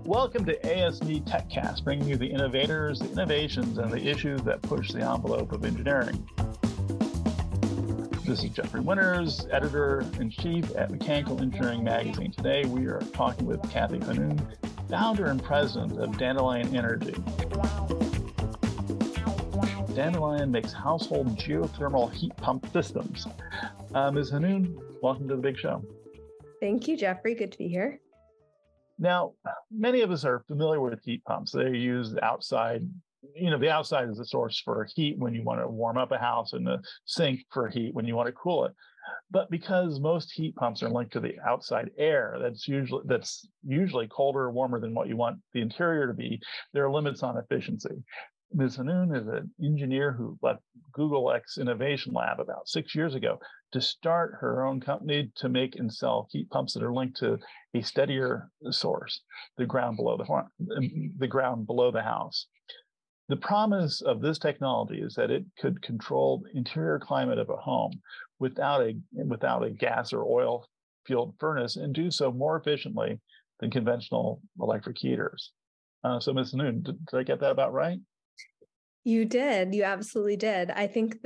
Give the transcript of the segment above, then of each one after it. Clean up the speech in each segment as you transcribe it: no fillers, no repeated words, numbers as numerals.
Welcome to ASD TechCast, bringing you the innovators, the innovations, and the issues that push the envelope of engineering. This is Jeffrey Winters, editor-in-chief at Mechanical Engineering Magazine. Today, we are talking with Kathy Hanoun, founder and president of Dandelion Energy. Dandelion makes household geothermal heat pump systems. Ms. Hanoun, welcome to the big show. Thank you, Jeffrey. Good to be here. Now, many of us are familiar with heat pumps. They're used outside. The outside is the source for heat when you want to warm up a house, and the sink for heat when you want to cool it. But because most heat pumps are linked to the outside air, that's usually colder or warmer than what you want the interior to be, there are limits on efficiency. Ms. Hanoun is an engineer who left Google X Innovation Lab about 6 years ago to start her own company to make and sell heat pumps that are linked to a steadier source, the ground below the house. The promise of this technology is that it could control the interior climate of a home without a gas or oil fueled furnace, and do so more efficiently than conventional electric heaters. So, Ms. Hanoun, did I get that about right? You did. You absolutely did. I think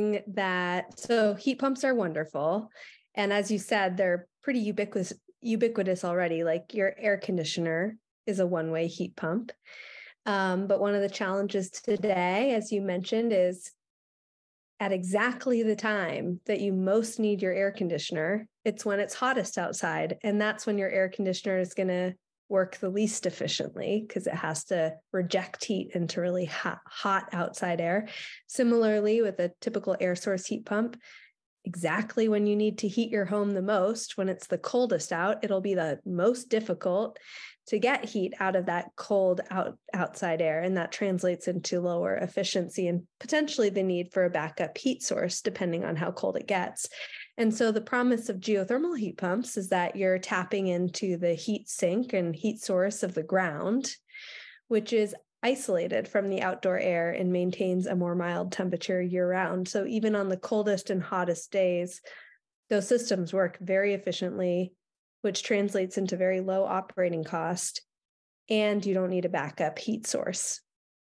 so heat pumps are wonderful. And as you said, they're pretty ubiquitous already. Like your air conditioner is a one-way heat pump. But one of the challenges today, as you mentioned, is at exactly the time that you most need your air conditioner, it's when it's hottest outside. And that's when your air conditioner is going to work the least efficiently because it has to reject heat into really hot outside air. Similarly, with a typical air source heat pump, exactly when you need to heat your home the most, when it's the coldest out, it'll be the most difficult to get heat out of that cold outside air. And that translates into lower efficiency and potentially the need for a backup heat source, depending on how cold it gets. And so the promise of geothermal heat pumps is that you're tapping into the heat sink and heat source of the ground, which is isolated from the outdoor air and maintains a more mild temperature year-round. So even on the coldest and hottest days, those systems work very efficiently, which translates into very low operating cost, and you don't need a backup heat source.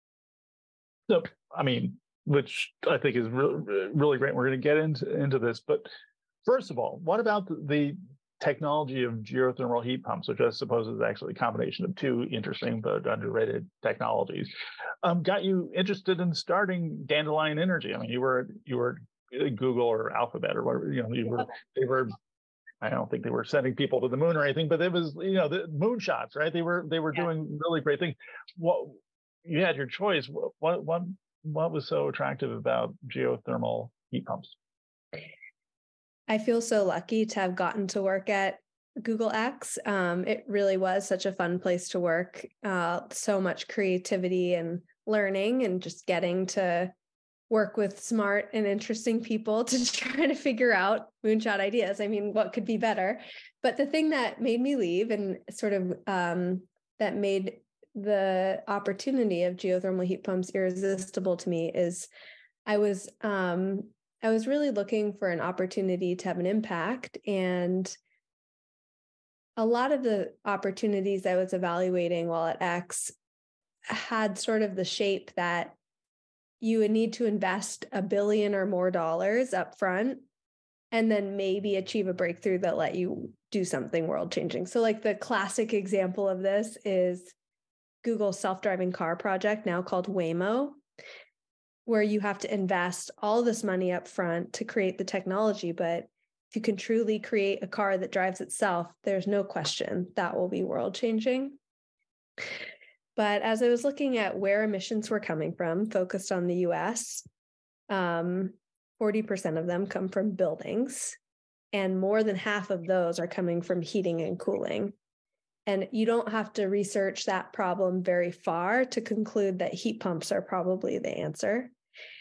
So, which I think is really great. We're going to get into this, but first of all, what about the technology of geothermal heat pumps, which I suppose is actually a combination of two interesting but underrated technologies, got you interested in starting Dandelion Energy? You were at Google or Alphabet or whatever. They were. I don't think they were sending people to the moon or anything, but it was the moonshots, right? They were doing really great things. What you had your choice. What was so attractive about geothermal heat pumps? I feel so lucky to have gotten to work at Google X. It really was such a fun place to work. So much creativity and learning, and just getting to work with smart and interesting people to try to figure out moonshot ideas. What could be better? But the thing that made me leave and sort of that made the opportunity of geothermal heat pumps irresistible to me is I was really looking for an opportunity to have an impact. And a lot of the opportunities I was evaluating while at X had sort of the shape that you would need to invest $1 billion or more up front, and then maybe achieve a breakthrough that let you do something world-changing. So like the classic example of this is Google's self-driving car project, now called Waymo, where you have to invest all this money up front to create the technology. But if you can truly create a car that drives itself, there's no question that will be world-changing. But as I was looking at where emissions were coming from, focused on the US, 40% of them come from buildings, and more than half of those are coming from heating and cooling. And you don't have to research that problem very far to conclude that heat pumps are probably the answer.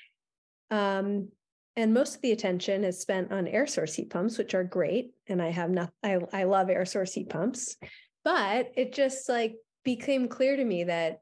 And most of the attention is spent on air source heat pumps, which are great. And I love air source heat pumps, but it just became clear to me that,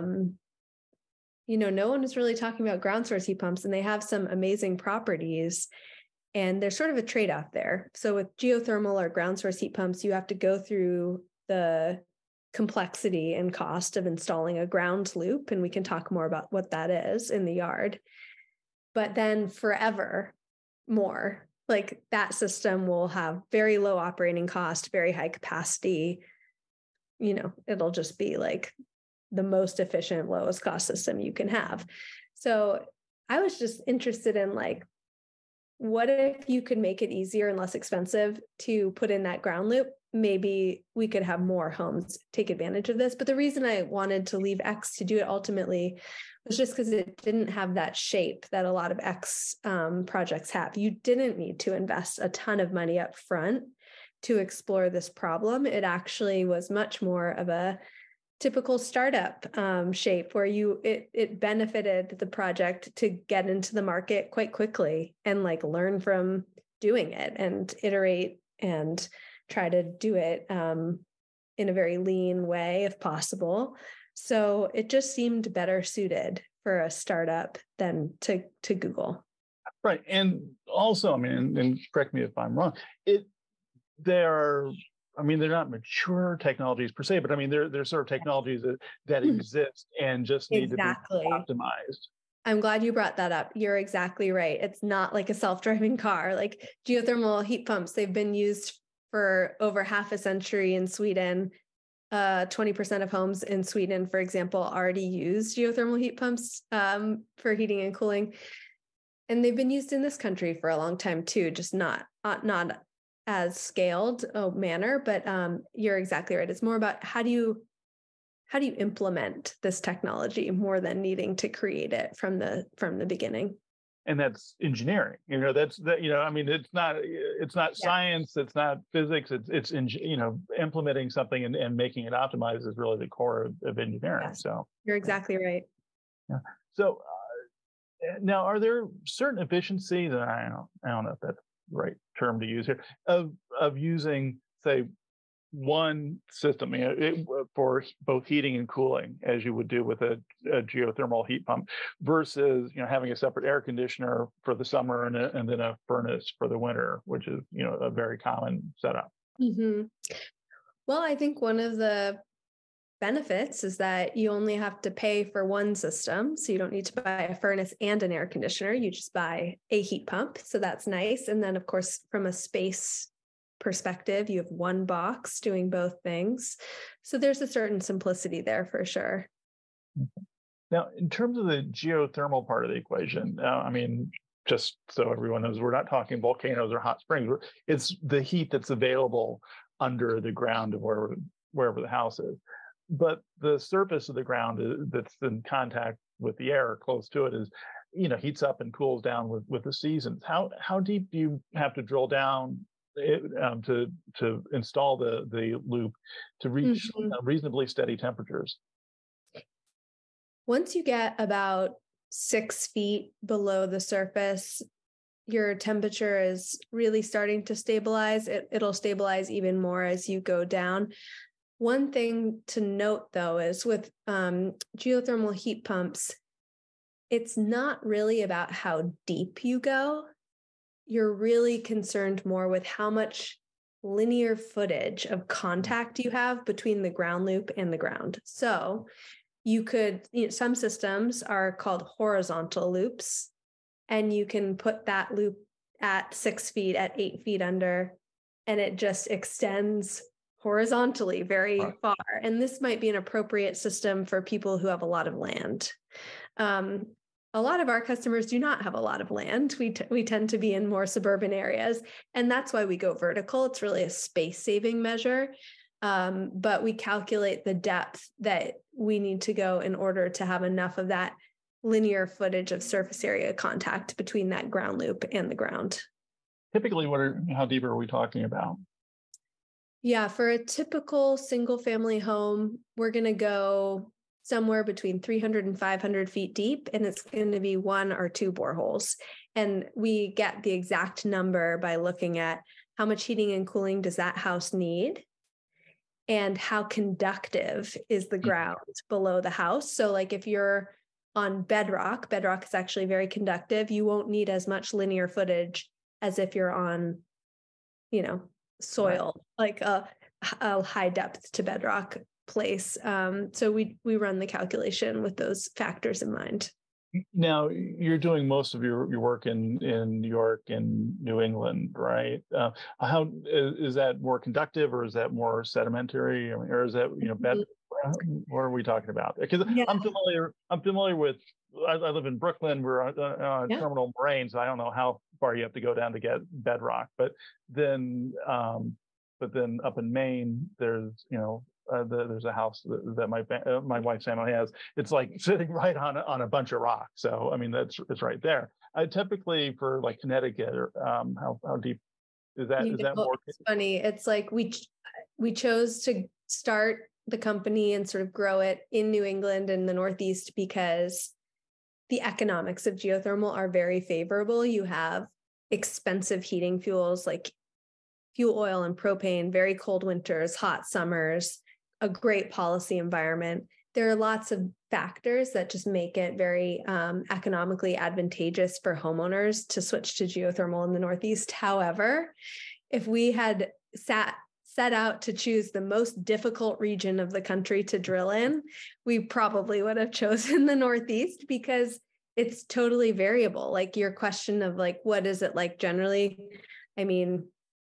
no one was really talking about ground source heat pumps, and they have some amazing properties, and there's sort of a trade-off there. So with geothermal or ground source heat pumps, you have to go through the complexity and cost of installing a ground loop. And we can talk more about what that is in the yard. But then forever more, like that system will have very low operating cost, very high capacity. It'll just be like the most efficient, lowest cost system you can have. So I was just interested in like, what if you could make it easier and less expensive to put in that ground loop? Maybe we could have more homes take advantage of this. But the reason I wanted to leave X to do it ultimately was just because it didn't have that shape that a lot of X projects have. You didn't need to invest a ton of money up front to explore this problem. It actually was much more of a typical startup shape where it benefited the project to get into the market quite quickly and like learn from doing it and iterate and try to do it in a very lean way if possible. So it just seemed better suited for a startup than to Google. Right. And also, I mean, and correct me if I'm wrong, they're not mature technologies per se, but I mean, they're sort of technologies that exist and just need to be optimized. I'm glad you brought that up. You're exactly right. It's not like a self-driving car. Like geothermal heat pumps, they've been used for over half a century in Sweden. 20% of homes in Sweden, for example, already use geothermal heat pumps for heating and cooling. And they've been used in this country for a long time too, just not as scaled manner, but you're exactly right. It's more about how do you implement this technology more than needing to create it from the beginning. And that's engineering. I mean, it's not science, it's not physics, it's implementing something and making it optimized is really the core of engineering. Yes. So you're exactly right. Yeah. So now, are there certain efficiencies, and I don't know if that's the right term to use here, of using, say, one system for both heating and cooling, as you would do with a geothermal heat pump, versus having a separate air conditioner for the summer and then a furnace for the winter, which is a very common setup. Mm-hmm. Well, I think one of the benefits is that you only have to pay for one system. So you don't need to buy a furnace and an air conditioner. You just buy a heat pump. So that's nice. And then, of course, from a space perspective, you have one box doing both things. So there's a certain simplicity there for sure. Now, in terms of the geothermal part of the equation, I mean, just so everyone knows, we're not talking volcanoes or hot springs. It's the heat that's available under the ground of wherever the house is. But the surface of the ground that's in contact with the air close to it is, heats up and cools down with the seasons. How deep do you have to drill down to install the loop to reach reasonably steady temperatures? Once you get about 6 feet below the surface, your temperature is really starting to stabilize. It'll stabilize even more as you go down. One thing to note, though, is with geothermal heat pumps, it's not really about how deep you go. You're really concerned more with how much linear footage of contact you have between the ground loop and the ground. So you could, some systems are called horizontal loops, and you can put that loop at 6 feet, at 8 feet under, and it just extends horizontally very far. And this might be an appropriate system for people who have a lot of land. A lot of our customers do not have a lot of land. We tend to be in more suburban areas, and that's why we go vertical. It's really a space-saving measure, but we calculate the depth that we need to go in order to have enough of that linear footage of surface area contact between that ground loop and the ground. Typically, how deep are we talking about? Yeah, for a typical single-family home, we're going to go somewhere between 300 and 500 feet deep, and it's going to be 1 or 2 boreholes. And we get the exact number by looking at how much heating and cooling does that house need, and how conductive is the ground below the house. So like if you're on bedrock is actually very conductive. You won't need as much linear footage as if you're on, soil, like a high depth to bedrock place. So we run the calculation with those factors in mind. Now, you're doing most of your work in New York and New England, right? How is that more conductive, or is that more sedimentary? I mean, or is that, bed? What are we talking about? Because Yeah. I'm familiar with. I live in Brooklyn. We're on terminal moraine, so I don't know how far you have to go down to get bedrock. But then up in Maine, there's there's a house that my wife's family has. It's like sitting right on a bunch of rock. So I mean, it's right there. Typically for like Connecticut, or how deep is that? Is that more? It's funny. It's like we chose to start the company and sort of grow it in New England and the Northeast because the economics of geothermal are very favorable. You have expensive heating fuels like fuel oil and propane, very cold winters, hot summers, a great policy environment. There are lots of factors that just make it very economically advantageous for homeowners to switch to geothermal in the Northeast. However, if we had set out to choose the most difficult region of the country to drill in, we probably would have chosen the Northeast because it's totally variable. Like your question of like, what is it like generally? I mean,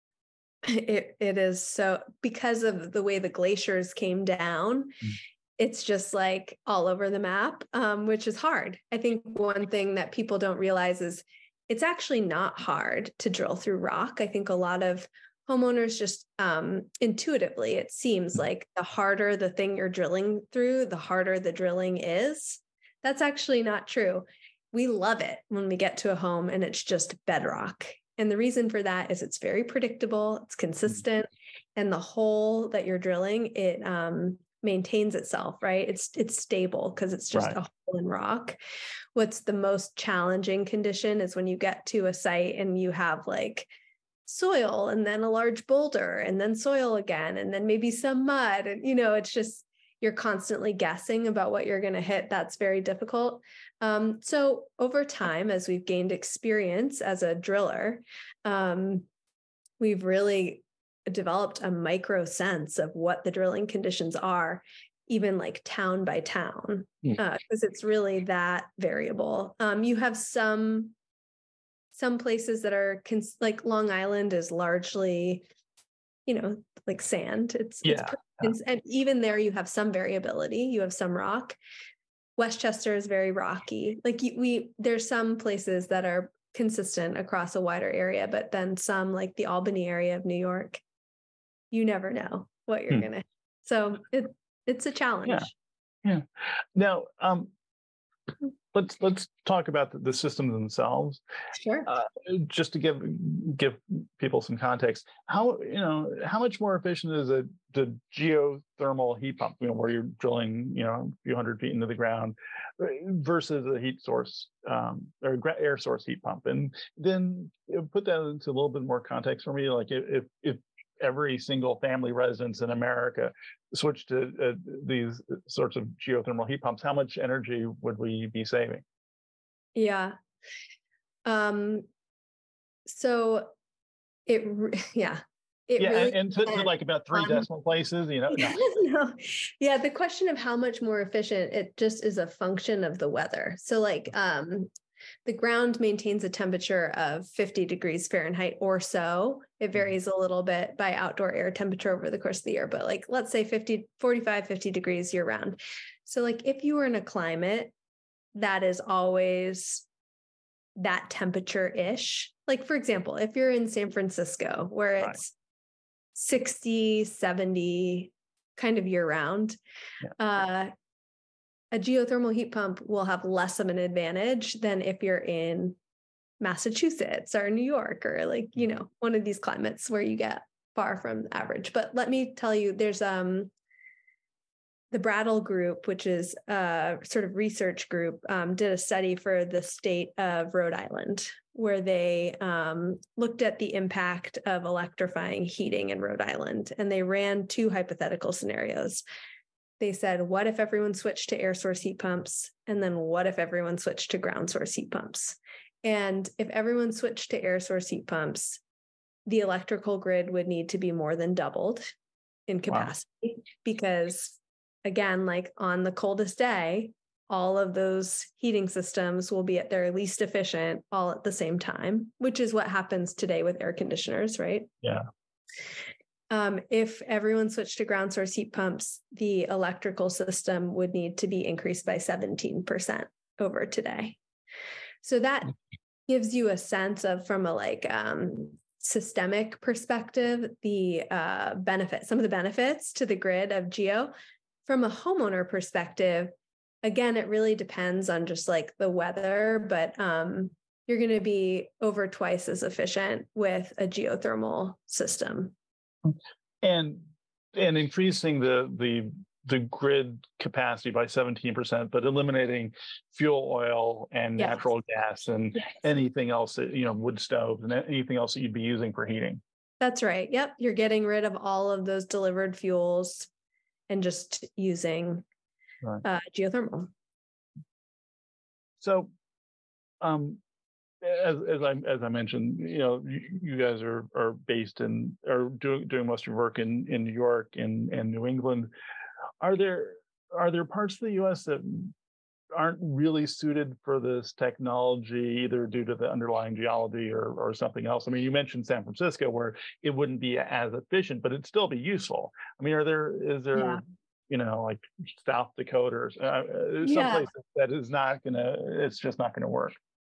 it is so, because of the way the glaciers came down, it's just like all over the map, which is hard. I think one thing that people don't realize is it's actually not hard to drill through rock. I think a lot of homeowners just intuitively, it seems like the harder the thing you're drilling through, the harder the drilling is. That's actually not true. We love it when we get to a home and it's just bedrock. And the reason for that is it's very predictable, it's consistent, and the hole that you're drilling, it maintains itself, right? It's stable because it's just a hole in rock. What's the most challenging condition is when you get to a site and you have like soil and then a large boulder and then soil again, and then maybe some mud. And, it's just, you're constantly guessing about what you're going to hit. That's very difficult. So over time, as we've gained experience as a driller, we've really developed a micro sense of what the drilling conditions are, even like town by town, because it's really that variable. You have some places that are like Long Island is largely, like sand. And even there you have some variability. You have some rock. Westchester is very rocky. Like there's some places that are consistent across a wider area, but then some like the Albany area of New York, you never know what you're gonna. So it's a challenge. Yeah. Now, let's talk about the systems themselves. Sure. Just to give people some context, how much more efficient is the geothermal heat pump, where you're drilling a few hundred feet into the ground, versus a heat source or air source heat pump? And then put that into a little bit more context for me. Like if every single family residence in America switch to these sorts of geothermal heat pumps, how much energy would we be saving? Yeah. So really, and to like about 3 decimal places, No. No. Yeah, the question of how much more efficient, it just is a function of the weather. So like the ground maintains a temperature of 50 degrees Fahrenheit or so. It varies a little bit by outdoor air temperature over the course of the year, but like, let's say 45, 50 degrees year round. So like if you were in a climate that is always that temperature-ish, like for example, if you're in San Francisco where it's 60, 70 kind of year round, a geothermal heat pump will have less of an advantage than if you're in Massachusetts or New York or like, one of these climates where you get far from average. But let me tell you, there's the Brattle Group, which is a sort of research group, did a study for the state of Rhode Island, where they looked at the impact of electrifying heating in Rhode Island. And they ran 2 hypothetical scenarios. They said, what if everyone switched to air source heat pumps? And then what if everyone switched to ground source heat pumps? And if everyone switched to air source heat pumps, the electrical grid would need to be more than doubled in capacity because again, like on the coldest day, all of those heating systems will be at their least efficient all at the same time, which is what happens today with air conditioners, right? Yeah. If everyone switched to ground source heat pumps, the electrical system would need to be increased by 17% over today. So that gives you a sense of, from a systemic perspective, the some of the benefits to the grid of geo. From a homeowner perspective, again, it really depends on just like the weather, but you're going to be over twice as efficient with a geothermal system. And increasing the grid capacity by 17%, but eliminating fuel oil and natural gas and anything else that, wood stoves and anything else that you'd be using for heating. That's right. Yep. You're getting rid of all of those delivered fuels and just using geothermal. So, as I mentioned, you guys are based in, or doing most of your work in New York and New England. Are there parts of the U.S. that aren't really suited for this technology, either due to the underlying geology or something else? I mean, you mentioned San Francisco, where it wouldn't be as efficient, but it'd still be useful. I mean, is there like South Dakota or some place that is not gonna, it's just not gonna work?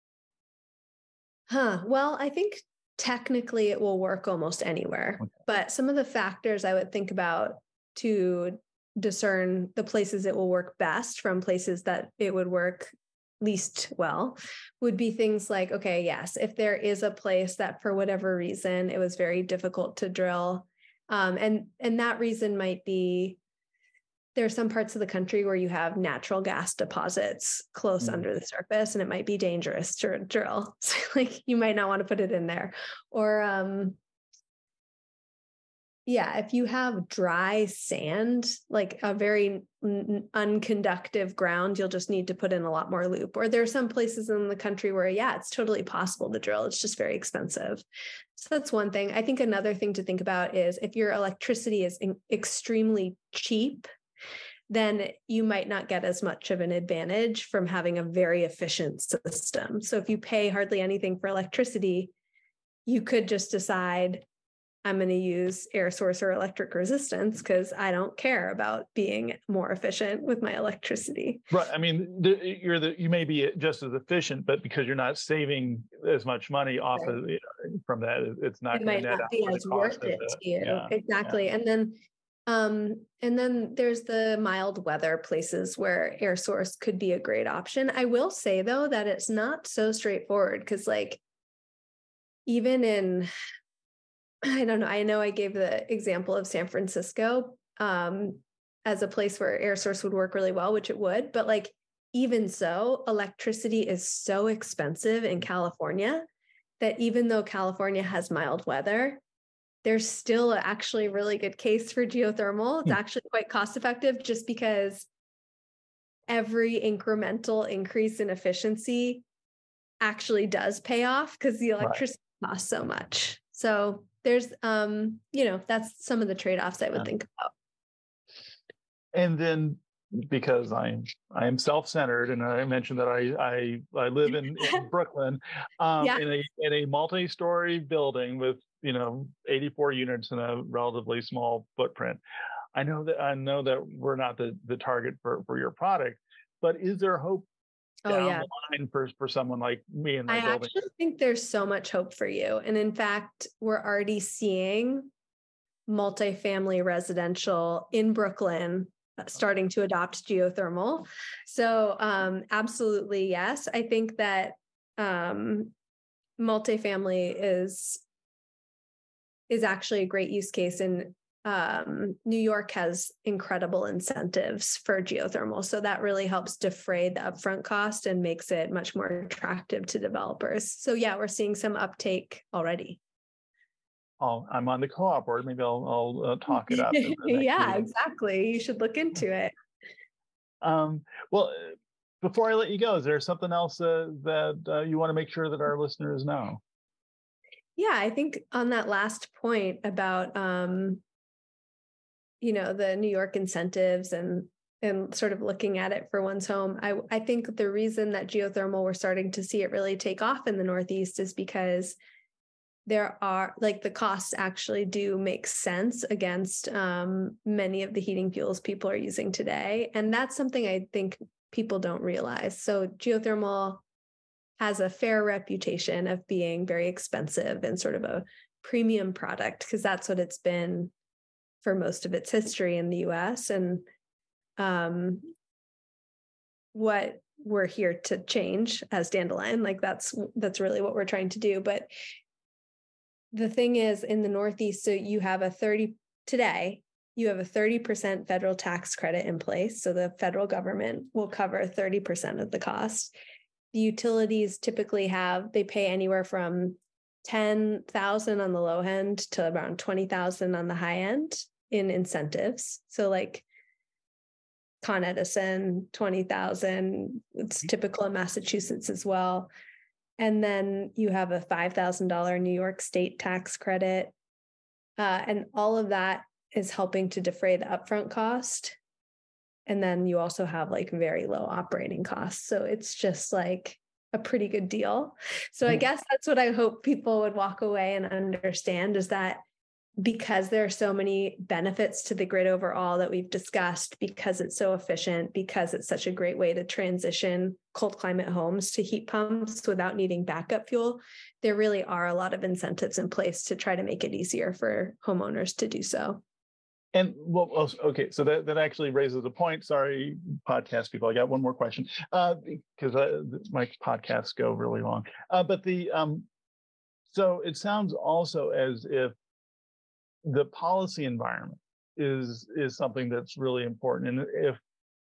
Well, I think technically it will work almost anywhere, but some of the factors I would think about to discern the places it will work best from places that it would work least well would be things like, okay, yes, if there is a place that for whatever reason it was very difficult to drill, and that reason might be there are some parts of the country where you have natural gas deposits close under the surface, and it might be dangerous to drill. So, like, you might not want to put it in there. Or, if you have dry sand, like a very unconductive ground, you'll just need to put in a lot more loop. Or there are some places in the country where, it's totally possible to drill. It's just very expensive. So that's one thing. I think another thing to think about is if your electricity is extremely cheap, then you might not get as much of an advantage from having a very efficient system. So if you pay hardly anything for electricity, you could just decide, I'm going to use air source or electric resistance because I don't care about being more efficient with my electricity. Right. I mean, you may be just as efficient, but because you're not saving as much money off of from that, it's not going to net out be as worth it to you. Yeah, exactly. Yeah. And then there's the mild weather places where air source could be a great option. I will say though that it's not so straightforward because, like, even in, I don't know, I know I gave the example of San Francisco as a place where air source would work really well, which it would, but like, even so, electricity is so expensive in California that even though California has mild weather, there's still actually a really good case for geothermal. It's actually quite cost effective just because every incremental increase in efficiency actually does pay off because the electricity costs so much. So there's, that's some of the trade-offs I would think about. And then, because I am self-centered, and I mentioned that I live in Brooklyn, in a multi-story building with 84 units in a relatively small footprint. I know that we're not the target for your product, but is there hope down the line for someone like me in my building? I actually think there's so much hope for you, and in fact, we're already seeing multifamily residential in Brooklyn starting to adopt geothermal. So absolutely, yes. I think that multifamily is actually a great use case, and New York has incredible incentives for geothermal. So that really helps defray the upfront cost and makes it much more attractive to developers. So we're seeing some uptake already. I'm on the co-op board. Maybe I'll talk it up. Yeah, exactly. You should look into it. Well, before I let you go, is there something else that you want to make sure that our listeners know? Yeah, I think on that last point about, the New York incentives and and sort of looking at it for one's home. I think the reason that geothermal, we're starting to see it really take off in the Northeast is because there are the costs actually do make sense against many of the heating fuels people are using today. And that's something I think people don't realize. So geothermal has a fair reputation of being very expensive and sort of a premium product, because that's what it's been for most of its history in the US. And what we're here to change as Dandelion, that's really what we're trying to do. But the thing is, in the Northeast, so you have a 30% federal tax credit in place. So the federal government will cover 30% of the cost. The utilities typically they pay anywhere from $10,000 on the low end to around $20,000 on the high end in incentives. So Con Edison, $20,000. It's typical in Massachusetts as well. And then you have a $5,000 New York state tax credit. And all of that is helping to defray the upfront cost. And then you also have very low operating costs. So it's just a pretty good deal. So I guess that's what I hope people would walk away and understand, is that because there are so many benefits to the grid overall that we've discussed, because it's so efficient, because it's such a great way to transition cold climate homes to heat pumps without needing backup fuel, there really are a lot of incentives in place to try to make it easier for homeowners to do so. And okay, so that actually raises a point. Sorry, podcast people, I got one more question because my podcasts go really long. So it sounds also as if the policy environment is something that's really important, and if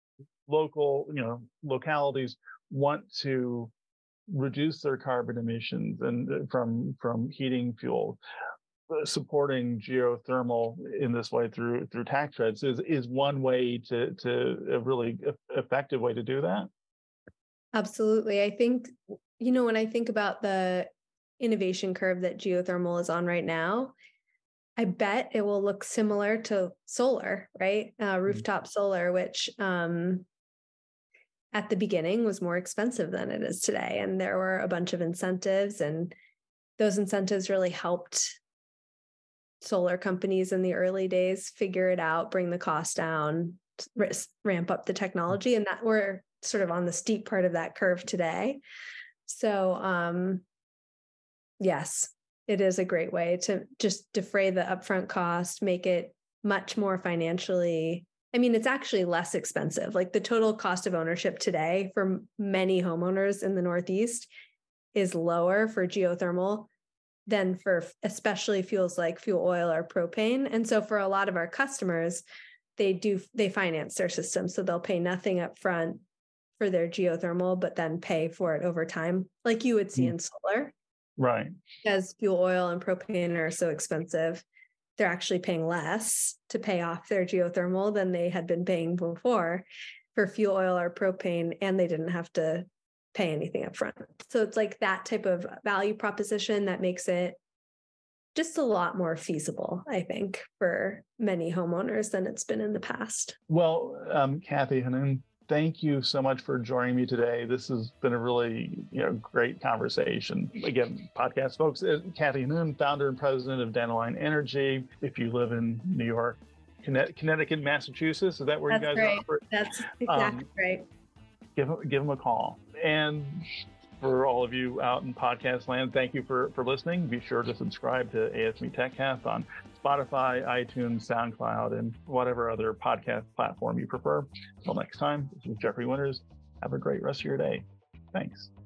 localities want to reduce their carbon emissions and from heating fuel, supporting geothermal in this way through tax credits is one way to a really effective way to do that. Absolutely. I think, when I think about the innovation curve that geothermal is on right now, I bet it will look similar to solar, right? Rooftop solar, which at the beginning was more expensive than it is today. And there were a bunch of incentives, and those incentives really helped solar companies in the early days figure it out, bring the cost down, ramp up the technology, and that we're sort of on the steep part of that curve today. So yes, it is a great way to just defray the upfront cost, make it much more financially. I mean, it's actually less expensive. The total cost of ownership today for many homeowners in the Northeast is lower for geothermal than for especially fuels like fuel oil or propane. And so for a lot of our customers, they finance their system. So they'll pay nothing up front for their geothermal, but then pay for it over time, like you would see in solar. Right. Because fuel oil and propane are so expensive, they're actually paying less to pay off their geothermal than they had been paying before for fuel oil or propane, and they didn't have to pay anything up front. So it's that type of value proposition that makes it just a lot more feasible, I think, for many homeowners than it's been in the past. Well, Kathy Hanoun, thank you so much for joining me today. This has been a really great conversation. Again, podcast folks, Kathy Hanoun, founder and president of Dandelion Energy. If you live in New York, Connecticut, Massachusetts, is that where you guys are? That's exactly right. Give them a call. And for all of you out in podcast land, thank you for listening. Be sure to subscribe to ASME TechCast on Spotify, iTunes, SoundCloud, and whatever other podcast platform you prefer. Until next time, this is Jeffrey Winters. Have a great rest of your day. Thanks.